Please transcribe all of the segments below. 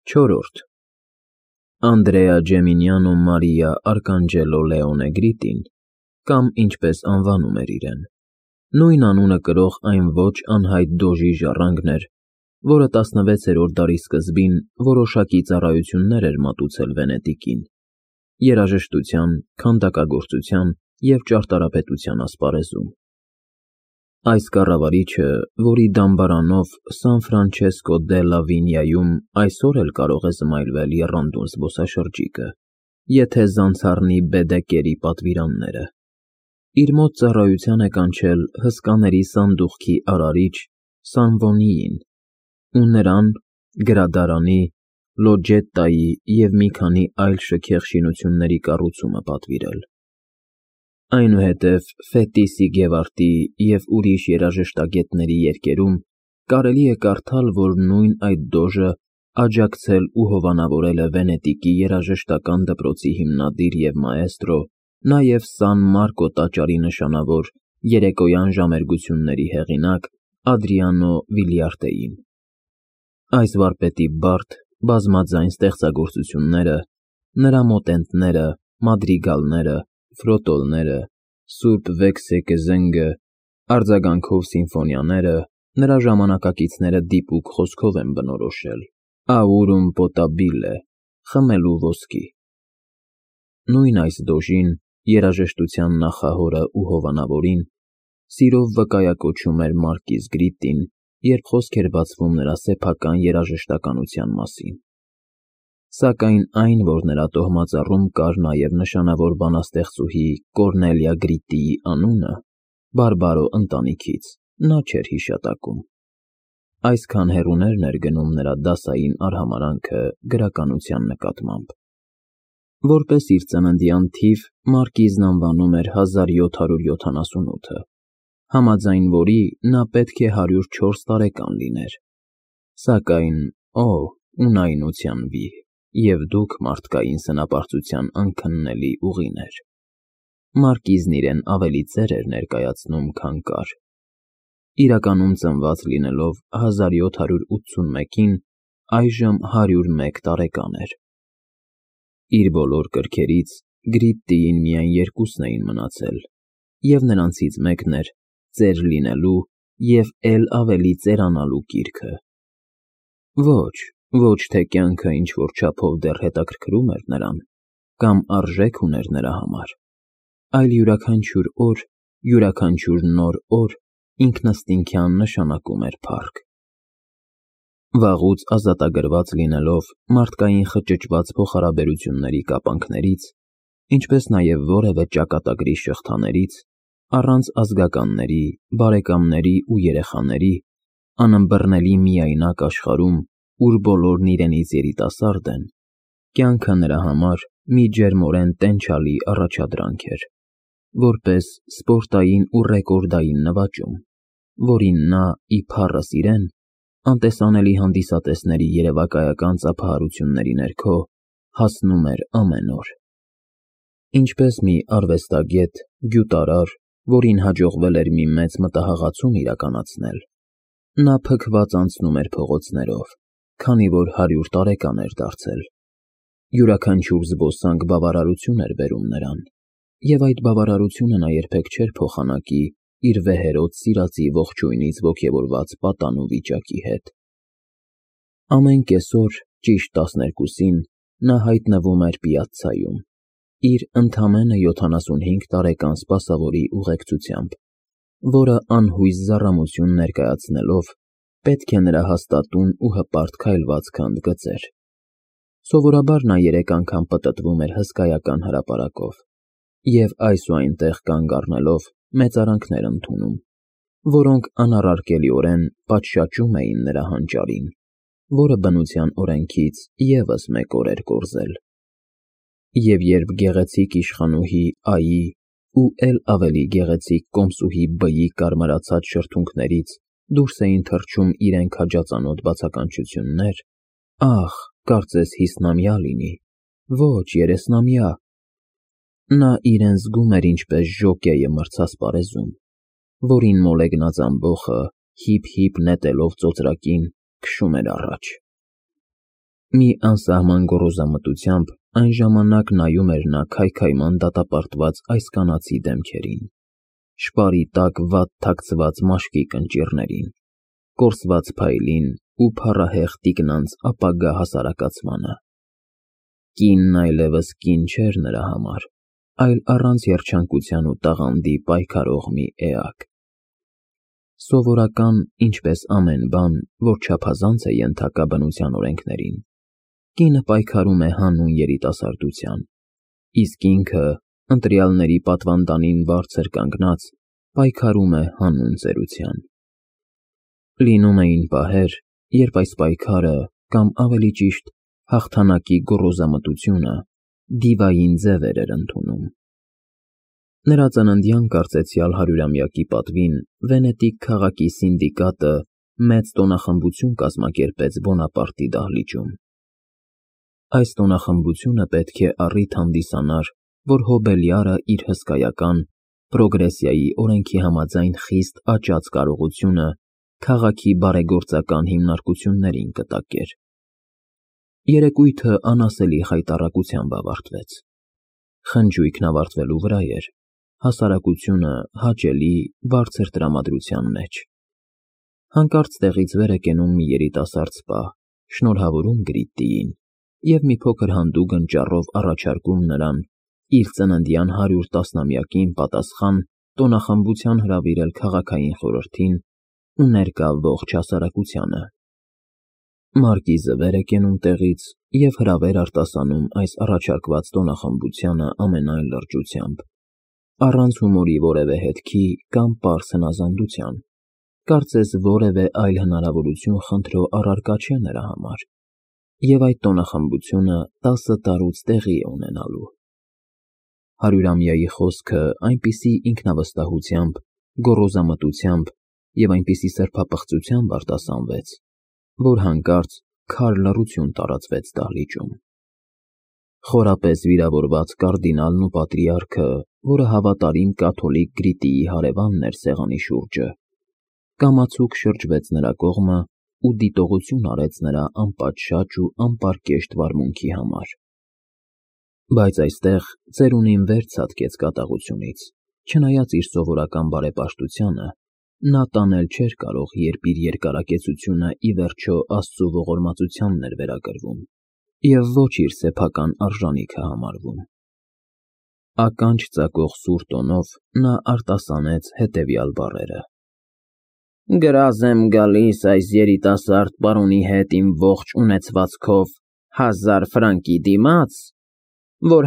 Չորրորդ Անդրեա Ջեմինյանը Մարիա Արկանջելո Լեոնե Գրիտին, կամ ինչպես անվանում էր իրեն, նույն անունը կրող այն ոչ անհայտ դոժի ժառանգն էր, որը 16-րդ դարի սկզբին որոշակի ծառայություններ էր մատուցել Վենետիկին, երաժշտության, քանդակագործության և ճարտարապետության ասպարեզում։ Այս կառավարիչը, որի դամբարանով Սան Ֆրանչեսկո դելլա Վինյայում այսօր էլ կարող է զմայլվել եռանդուն զբոսաշրջիկը, եթե զանց առնի Բեդեկերի պատվիրանները, իր մոտ ծառայության է կանչել հսկաների սանդուղքի արարիչ Սանվոնիին ու նրան գրադարանի, լոջետտայի և մի քանի այլ շքեղ շինությունների կառուցումը պատվիրել։ Այնուհետև Ֆետիսի Գևարտի և ուրիշ երաժշտագետների երգերում կարելի է կարդալ, որ նույն այդ դոժը աջակցել ու հովանավորել է Վենետիկի երաժշտական դպրոցի հիմնադիր և մաեստրո, նաև Սան Մարկո տաճարի նշանավոր երեկոյան ժամերգությունների հեղինակ Ադրիանո Վիլյարտեին։ Այս վարպետի բարդ, բազմաձայն ստեղծագործությունները, նրա մոտենտները, մադրիգալները, ֆրոտոլները, Սուրբ Վեքսեկեզենգը, արձագանքով սիմֆոնիաները, նրա ժամանակակիցները դիպուկ խոսքով են բնորոշել. Աուրում պոտաբիլե, խմելու ոսկի։ Նույն այս դոժին, երաժշտության նախահորը ու հովանավորին, սիրով վկայակոչում էր Մարկիս Գրիտին, երբ խոսք էր բացվում նրա սեփական երաժշտականության մասին։ Սակայն այն, որ նրա տոհմածառում կար նաև նշանավոր բանաստեղծուհի Կորնելիա Գրիտիի անունը, բարբարո ընտանիքից, նա չէր հիշատակում։ Այսքան հեռուներն էր գնում նրա դասային արհամարհանքը գրականության նկատմամբ։ Որպես իր ծննդյան թիվ Մարկիզն անվանում էր 1778-ը, համաձայն որի նա պետք է 104 տարեկան լիներ։ Սակայն, ունայնության վիհ, և դուք մարդկային սնապարծության անքննելի ուղիներ։ Մարկիզն իրեն ավելի ծեր էր ներկայացնում, քան կար։ Իրականում ծնված լինելով 1781-ին, այժմ 101 տարեկան էր։ Իր բոլոր կրքերից Գրիտիին միայն երկուսն էին մնացել, և նրանցից մեկն էր ծեր լինելու և էլ ավելի ծերանալու գիրքը։ Ոչ թե կյանքը ինչ-որ չափով դեռ հետաքրքրում էր նրան, կամ արժեք ուներ նրա համար, այլ յուրաքանչյուր օր, յուրաքանչյուր նոր օր ինքնըստինքյան նշանակում էր փառք։ Վաղուց ազատագրված լինելով մարդկային խճճված փոխհարաբերությունների կապանքներից, ինչպես նաև որևէ ճակատագրի շղթաներից, առանց ազգականների, բարեկամների ու երեխաների, անըմբռնելի միայնակ աշխարհում, ուր բոլորն իրենից երիտասարդ են, կյանքը նրա համար մի ջերմորեն տենչալի առաջադրանք էր, որպես սպորտային ու ռեկորդային նվաճում, որին նա, ի փառս իրեն, անտեսանելի հանդիսատեսների երևակայական ծափահարությունների ներքո հասնում էր ամեն օր։ Ինչպես մի արվեստագետ, գյուտարար, որին հաջողվել էր մի մեծ մտահաղացում իրականացնել, նա փքված անցնում էր փողոցներով, քանի որ 100 տարեկան էր դարձել։ Յուրաքանչյուր զբոսանք բավարարություն էր բերում նրան, և այդ բավարարությունը նա երբեք չէր փոխանակի իր վեհերոտ սիրածի ողջույնից ոգևորված պատանու վիճակի հետ։ Ամեն կեսօր ճիշտ 12-ին նա հայտնվում էր պիացցայում, իր ընդամենը 75 տարեկան սպասավորի ուղեկցությամբ, որը անհույս զառամություն ներկայացնելով պետք է նրա հաստատուն ու հպարտ քայլվածքը ընդգծեր։ Սովորաբար նա 3 անգամ պտտվում էր հսկայական հրապարակով և այս ու այնտեղ կանգ առնելով մեծարանքներ ընդունում, որոնք անառարկելիորեն պատշաճում էին նրա հանճարին, որը բնության օրենքից ևս մեկ օր էր կորզել։ Եվ երբ գեղեցիկ իշխանուհի Այի ու էլ ավելի գեղեցիկ կոմսուհի Բ-ի կարմրացած շրթունքներից դուրս էին թռչում իրեն քաջածանոթ բացականչություններ, կարծես հիսնամյա լինի, ոչ 30-ամյա, նա իրեն զգում էր ինչպես ժոկեյը մրցասպարեզում, որին մոլեգնած ամբոխը հիփ-հիփ նետելով ծոծրակին քշում էր առաջ։ Մի անսահման գոռոզամտությամբ այն ժամանակ նայում էր նա քայքայման դատապարտված այս կանացի դեմքերին, շպարի տակ վատ թաքցված մաշկի կնճիռներին, կորսված փայլին ու փառահեղ տիկնանց ապագա հասարակացմանը։ Կինն այլևս կին չէր նրա համար, այլ առանց երջանկության ու տաղանդի պայքարող մի էակ։ Սովորական, ինչպես ամեն բան, որ չափազանց է ենթակա բնության օրենքներին, կինը պայքարում է հանուն երիտասարդության, իսկ ինքը, ընտրյալների պատվանդանին բարձր կանգնած, պայքարում է հանուն ծերության։ Լինում էին պահեր, երբ այս պայքարը, կամ ավելի ճիշտ, հաղթանակի գոռոզամտությունը դիվային ձևեր էր ընդունում։ Նրա ծննդյան կարծեցյալ 100-ամյակի պատվին Վենետիկ քաղաքի սինդիկատը մեծ տոնախմբություն կազմակերպեց Բոնապարտի դահլիճում։ Այս տոնախմբությունը պետք է առիթ հանդիսանար, որ Հոբելյարը իր հսկայական, պրոգրեսիայի օրենքի համաձայն խիստ աճած կարողությունը քաղաքի բարեգործական հիմնարկություններին կտակեր։ Երեկույթը անասելի խայտառակությամբ ավարտվեց։ Խնջույքն ավարտվելու վրա էր, հասարակությունը հաճելի, բարձր տրամադրության մեջ։ Հանկարծ տեղից վեր է կենում մի երիտասարդ սպա, շնորհավորում Գրիտտիին և մի փոքր հանդուգն ճառով առաջարկում նրան իր ծննդյան 100 տասնամյակին պատասխան տոնախմբության հրավիրել քաղաքային խորհրդին ու ներկա ողջ հասարակությանը։ Մարկիզը վեր է կենում տեղից և հրավեր արտասանում այս առաջարկված տոնախմբությանը ամենայն լրջությամբ, առանց հումորի որևէ հետքի կամ պարզ հնազանդության, կարծես որևէ այլ հնարավորություն խնդրո առարկա չէ նրա համար, և այդ տոնախմբությունը 10 տարուց տեղի է ունենալու։ 100-ամյայի խոսքը այնպիսի ինքնավստահությամբ, գոռոզամտությամբ և այնպիսի սրբապղծությամբ արտասանվեց, որ հանկարծ քար լռություն տարածվեց դահլիճում։ Խորապես վիրավորված կարդինալն ու պատրիարքը, որը հավատարիմ կաթոլիկ Գրիտիի հարևանն էր սեղանի շուրջը, կամացուկ շրջվեց նրա կողմը ու դիտողություն արեց նրա անպատշաճ ու անպարկեշտ վարմունքի համար։ Բայց այստեղ ծերունին վեր ցատկեց կատաղությունից, չնայած իր սովորական բարեպաշտությանը, նա տանել չէր կարող, երբ իր երկարակեցությունը ի վերջո Աստծու ողորմածությանն էր վերագրվում և ոչ իր սեփական արժանիքը համարվում։ Ականջ ծակող սուր տոնով նա արտասանեց հետևյալ բառերը. «Գրազ եմ գալիս այս երիտասարդ պարոնի հետ իմ ողջ ունեցվածքով 1000 ֆրանկի դիմաց, որ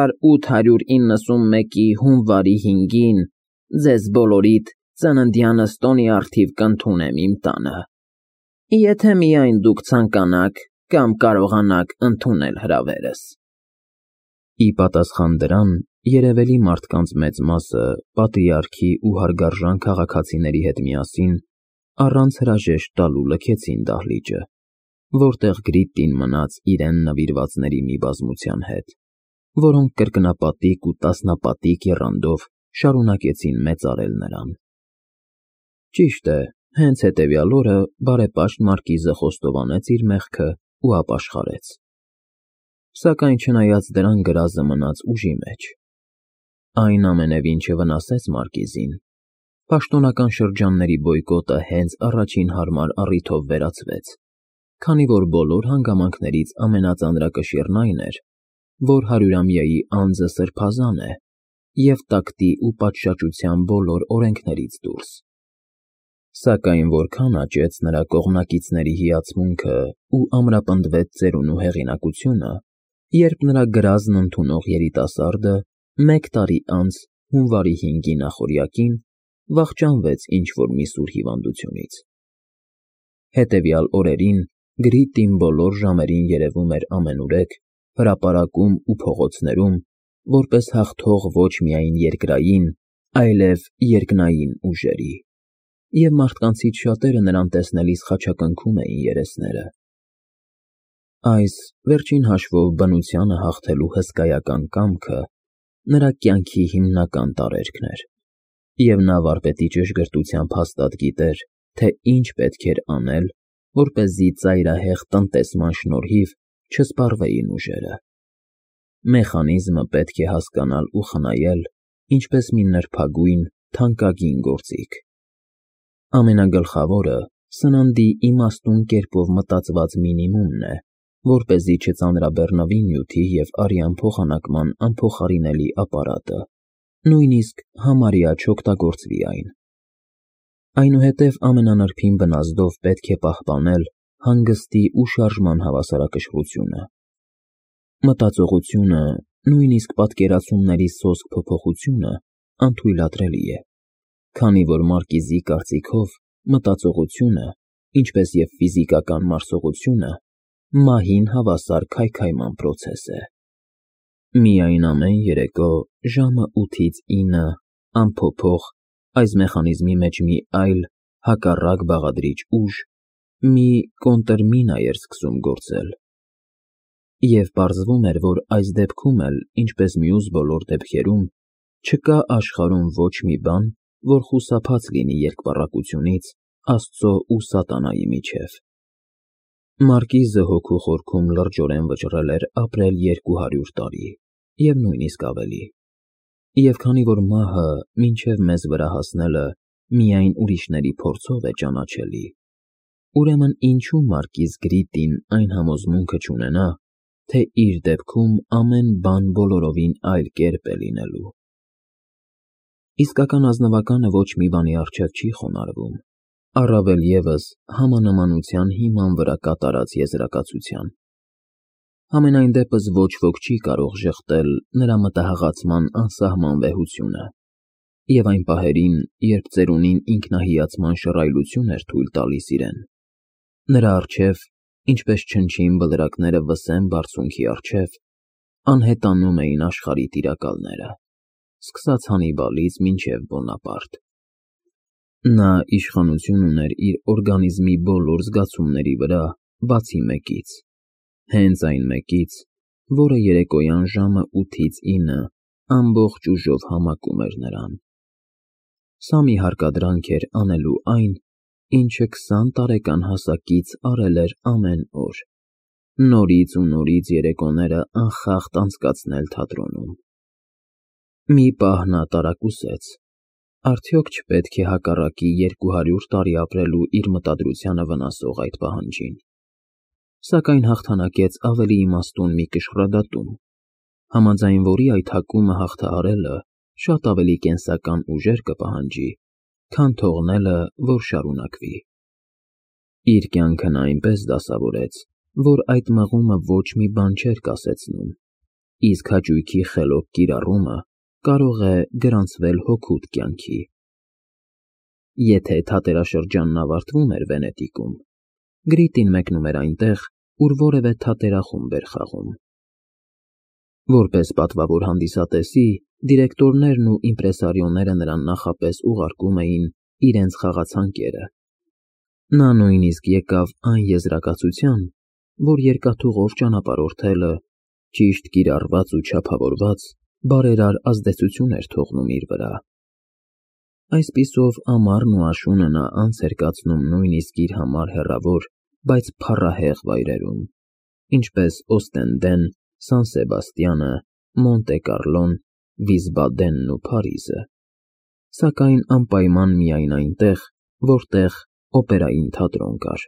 1891-ի հունվարի 5-ին ձեզ բոլորիդ ծննդյանս տոնի առթիվ կընդունեմ իմ տանը, եթե միայն դուք ցանկանաք կամ կարողանաք ընդունել հրավերս»։ Ի պատասխան դրան, երևելի մարդկանց մեծ մասը, պատրիարքի ու հարգարժան քաղաքացիների հետ միասին, առանց հրաժեշտ տալու լքեցին դահլիճը, որտեղ Գրիտտին մնաց իրեն նվիրվածների մի բազմության հետ, որոնք կրկնապատիկ ու տասնապատիկ եռանդով շարունակեցին մեծարել նրան։ Ճիշտ է, հենց հետևյալ օրը բարեպաշտ մարկիզը խոստովանեց իր մեղքը ու ապաշխարեց։ Սակայն չնայած դրան գրազը մնաց ուժի մեջ։ Այն ամենևին չվնասեց մարկիզին։ Պաշտոնական շրջանների բոյկոտը հենց առաջին հարմար առիթով վերացվեց, քանի որ բոլոր հանգամանքներից ամենածանրակշիռն այն էր, որ 100-ամյայի անձը սրբազան է և տակտի ու պատշաճության բոլոր օրենքներից դուրս։ Սակայն որքան աճեց նրա կողմնակիցների հիացմունքը ու ամրապնդվեց ծերունու հեղինակությունը, երբ նրա գրազն ընդունող երիտասարդը մեկ տարի անց հունվարի 5-ի նախօրյակին վախճանվեց ինչ-որ մի սուր հիվանդությունից։ Հետևյալ օրերին Գրիտտին բոլոր ժամերին երևում էր ամենուրեք, հրապարակում ու փողոցներում, որպես հաղթող ոչ միայն երկրային, այլև երկնային ուժերի, և մարդկանցից շատերը նրան տեսնելիս խաչակնքում էին երեսները։ Այս, վերջին հաշվով, բնությանը հաղթելու հսկայական կամքը նրա կյանքի հիմնական տարերքն էր, և նա վարպետի ճշգրտությամբ հաստատ գիտեր, թե ինչ պետք էր անել, որպեսզի ծայրահեղ տնտեսման շնորհիվ չսպառվեին ուժերը։ Մեխանիզմը պետք է հասկանալ ու խնայել, ինչպես մի նրբագույն, թանկագին գործիք։ Ամենագլխավորը սննդի իմաստուն կերպով մտածված մինիմումն է, որպեսզի չծանրաբեռնվի նյութի և արյան փոխանակման անփոխարինելի ապարատը, նույնիսկ համարյա չօգտագործվի այն։ Այնուհետև ամենանրբին բնազդով պետք է պահպանել հանգստի ու շարժման հավասարակշռությունը։ Մտածողությունը, նույնիսկ պատկերացումների սոսկ փոփոխությունը անթույլատրելի է, քանի որ Մարկիզի կարծիքով մտածողությունը, ինչպես և ֆիզիկական մարսողությունը, մահին հավասար քայքայման պրոցես է։ Միայն ամեն երեկո ժամը 8-ից 9 անփոփոխ այս մեխանիզմի մեջ մի այլ, հակառակ բաղադրիչ ուժ, մի կոնտրմինա էր սկսում գործել։ Եվ պարզվում էր, որ այս դեպքում էլ, ինչպես մյուս բոլոր դեպքերում, չկա աշխարհում ոչ մի բան, որ խուսափած լինի երկպառակությունից Աստծո ու սատանայի միջև։ Մարկիզը հոգու խորքում լրջորեն վճռել էր ապրել 200 տարի, և նույնիսկ ավելի։ Եվ քանի որ մահը մինչև մեզ վրա հասնելը միայն ուրիշների փորձով է ճանաչելի, ուրեմն ինչու Մարկիզ Գրիտին այն համոզմունքը չունենա, թե իր դեպքում ամեն բան բոլորովին այլ կերպ է լինելու։ Իսկական ազնվականը ոչ մի բանի առջև չի խոնարհվում, առավել ևս համանմանության հիման վրա կատարած եզրակացության։ Համենայն դեպս ոչ ոք չի կարող ժխտել նրա մտահղացման անսահման վեհությունը, և այն պահերին, երբ ծերունին ինքնահիացման շռայլություն էր թույլ տալիս իրեն, նրա առջև, ինչպես չնչին բլրակները վսեմ բարձունքի առջև, անհետանում էին աշխարհի տիրակալները, սկսած Հանիբալից մինչև Բոնապարտ։ Նա իշխանություն ուներ իր օրգանիզմի բոլոր զգացումների վրա, բացի մեկից, հենց այն մեկից, որը երեկոյան ժամը 8-ից 9 ամբողջ ուժով համակում էր նրան։ Սա մի հարկադրանք էր անելու այն, ինչը 20 տարեկան հասակից արել էր ամեն օր, նորից ու նորից երեկոները անխախտ անցկացնել թատրոնում։ Մի պահ նա տարակուսեց. արդյոք չպետք է հակառակի 200 տարի ապրելու իր մտադրությանը վնասող այդ պահանջին։ Սակայն հաղթանակեց ավելի իմաստուն մի կշռադատում, համաձայն որի այդ հակումը հաղթահարելը շատ ավելի կենսական ուժեր կպահանջի, քան թողնելը, որ շարունակվի։ Իր կյանքը նա այնպես դասավորեց, որ այդ մղումը ոչ մի բան չէր կասեցնում, իսկ հաճույքի խելոք կիրառումը կարող է գրանցվել հօգուտ կյանքի։ Եթե թատերաշրջանն ավարտվում էր Վենետիկում, Գրիտին մեկնում էր այնտեղ, ուր որևէ թատերախումբ էր խաղում։ Որպես պատվավոր հանդիսատեսի, դիրեկտորներն ու իմպրեսարիոները նրան նախապես ուղարկում էին իրենց խաղացանկերը։ Նա նույնիսկ եկավ այն եզրակացության, որ երկաթուղով ճանապարհորդելը, ճիշտ կիրառված ու չափավորված, բարերար ազդեցություն էր թողնում իր վրա։ Այսպիսով ամառն ու աշունը նա անց էր կացնում նույնիսկ իր համար հեռավոր, բայց փառահեղ վայրերում, ինչպես Օստենդեն, Սան Սեբաստիանը, Մոնտե Կարլոն, Վիսբադենն ու Փարիզը, սակայն անպայման միայն այնտեղ, որտեղ օպերային թատրոն կար։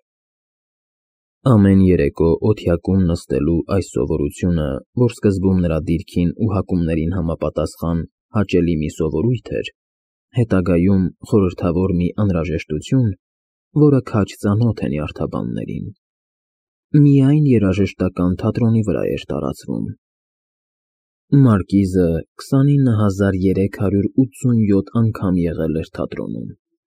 Ամեն երեկո օթյակում նստելու այս սովորությունը, որ սկզբում նրա դիրքին ու հակումներին համապատասխան հաճելի մի սովորույթ էր, հետագայում խորհրդավոր մի անհրաժեշտություն, որը քաջ ծանոթ է նյարդաբաններին, միայն երաժշտական թատրոնի վրա էր տարածվում։ Մարկիզը 29387 անգամ եղել էր թատրոնում,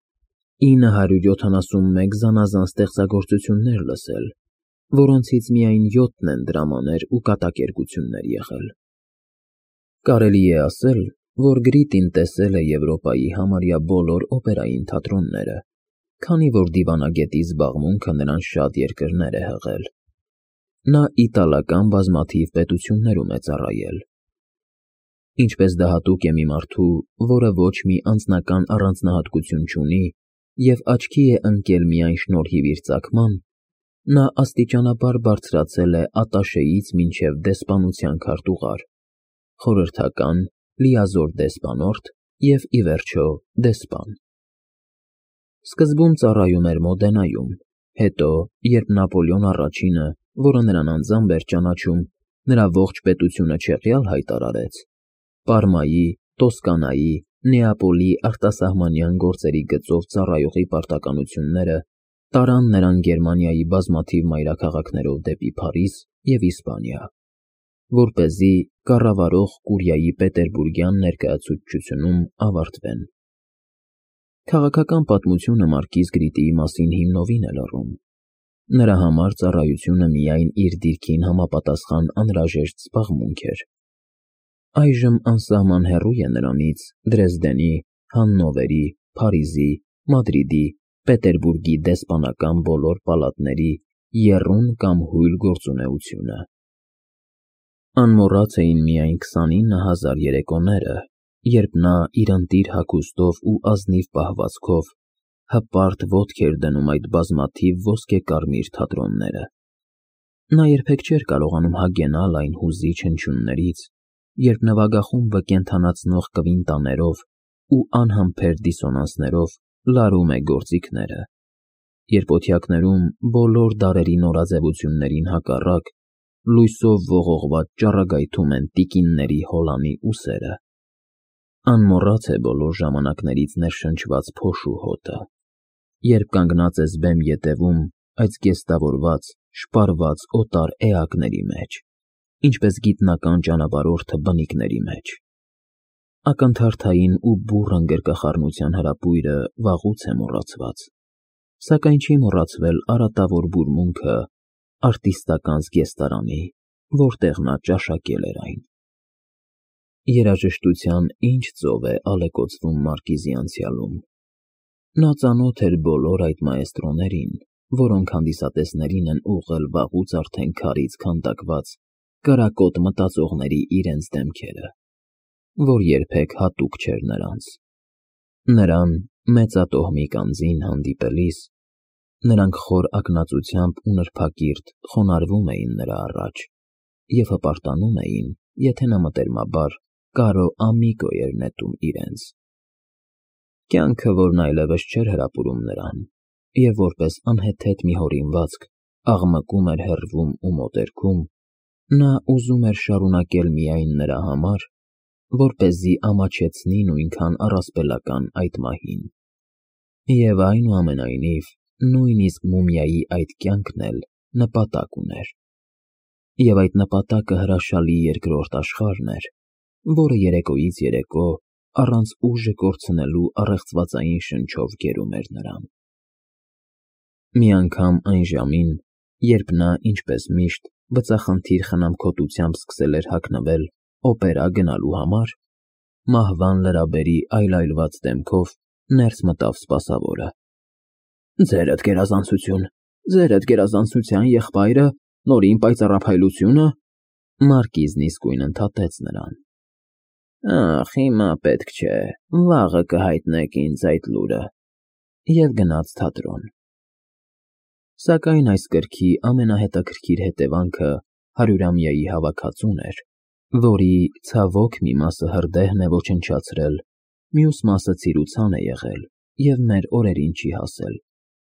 971 զանազան ստեղծագործություններ լսել, որոնցից միայն 7-ն են դրամաներ ու կատակերգություններ եղել։ Կարելի է ասել, որ Գրիտին տեսել է Եվրոպայի համարյա բոլոր օպերային թատրոնները, քանի որ դիվանագետի զբաղմունքը նրան շատ երկրներ է հղել։ Նա իտալական բազմաթիվ պետություններում է ծառայել։ Ինչպես դա հատուկ է մի մարդու, որը ոչ մի անձնական առանձնահատկություն չունի և աչքի է ընկել միայն շնորհիվ իր ծագման, Նա աստիճանաբար բարձրացել է ատաշեից մինչև դեսպանության քարտուղար, խորհրդական, լիազոր դեսպանորդ և, ի վերջո, դեսպան։ Սկզբում ծառայում էր Մոդենայում, հետո, երբ Նապոլեոն առաջինը, որը նրան անձամբ էր ճանաչում, նրա ողջ պետությունը չեղյալ հայտարարեց, Պարմայի, Տոսկանայի, Նեապոլի արտասահմանյան գործերի գծով ծառայողի պարտականությունները տարան նրան Գերմանիայի բազմաթիվ մայրաքաղաքներով դեպի Փարիզ և Իսպանիա, որպեսզի կառավարող Կուրիայի պետերբուրգյան ներկայացուցչությունում ավարտվեն։ Քաղաքական պատմությունը մարկիզ Գրիտիի մասին հիմնովին է լռում։ Նրա համար ծառայությունը միայն իր դիրքին համապատասխան անհրաժեշտ զբաղմունք էր։ Այժմ անսահման հեռու է նրանից Դրեզդենի, Հաննովերի, Փարիզի, Մադրիդի, Պետերբուրգի դեսպանական բոլոր պալատների եռուն կամ հույլ գործունեությունը։ Անմոռաց էին միայն 29,000 երեկոները, երբ նա իր ընտիր հագուստով ու ազնիվ պահվածքով հպարտ ոտք էր դնում այդ բազմաթիվ ոսկեկարմիր թատրոնները։ Նա երբեք չէր կարողանում հագենալ այն հուզիչ հնչյուններից, երբ նվագախումբը կենդանացնող կվինտաներով ու անհամբեր դիսոնանսներով լարում է գործիքները, երբ օթյակներում բոլոր դարերի նորաձևություններին հակառակ լույսով ողողված ճառագայթում են տիկինների հոլանի ուսերը։ Անմոռաց է բոլոր ժամանակներից ներշնչված փոշու հոտը, երբ կանգնած ես բեմ ետևում այդ զգեստավորված, շպարված օտար էակների մեջ, ինչպես գիտնական ճանապարհորդը բնիկների մեջ։ Ակնթարթային ու բուռն գրկախառնության հրապույրը վաղուց է մոռացված, սակայն չի մոռացվել արատավոր բուրմունքը արտիստական զգեստարանի, որտեղ նա ճաշակել էր այն։ Երաժշտության ինչ ծով է ալեկոծվում մարկիզի անցյալում։ Նա ծանոթ էր բոլոր այդ մաեստրոներին, որոնք հանդիսատեսներին են ուղղել վաղուց արդեն քարից քանդակված կրակոտ մտածողների իրենց դեմքերը, որ երբեք հատուկ չէր նրանց։ Նրան, մեծատոհմիկ անձին հանդիպելիս, նրանք խոր ակնածությամբ ու նրբակիրթ խոնարհվում էին նրա առաջ և հպարտանում էին, եթե նա մտերմաբար կարո ամիկո էր նետում իրենց։ Կյանքը, որն այլևս չէր հրապուրում նրան, և որպես անհեթեթ մի հորինվածք աղմկում էր հեռվում ու մոտերքում, նա ուզում էր շարունակել միայն նրա համար, որպեսզի ամաչեցնի նույնքան առասպելական այդ մահին։ Եվ այնուամենայնիվ, նույնիսկ մումիայի այդ կյանքն էլ նպատակ ուներ։ Եվ այդ նպատակը հրաշալի երկրորդ աշխարհն էր, որը երեկոից երեկո առանց ուժը կորցնելու առեղծվածային շնչով գերում էր նրան։ Մի անգամ այն ժամին, երբ նա, ինչպես միշտ, բծախնդիր խնամքոտությամբ սկսել էր հագնվել օպերա գնալու համար, մահվան լրաբերի այլայլված դեմքով ներս մտավ սպասավորը։ «Ձերդ գերազանցություն, ձերդ գերազանցության եղբայրը, նորին պայծառափայլությունը», մարկիզն իսկույն ընդհատեց նրան։ «Ախ, հիմա պետք չէ, վաղը կհայտնեք ինձ այդ լուրը», և գնաց թատրոն։ Սակայն այս կրքի ամենահետաքրքիր հետևանքը 100-ամյայի հավաքածուն էր, որի ցավոք մի մասը հրդեհն է ոչնչացրել, մյուս մասը ցիրուցան է եղել և մեր օրերին չի հասել։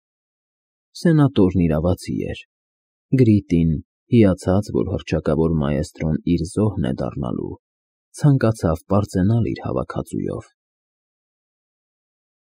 Սենատորն իրավացի էր։ Գրիտին, հիացած, որ հռչակավոր մաեստրոն իր զոհն է դառնալու, ցանկացավ պարծենալ իր հավաքածուով։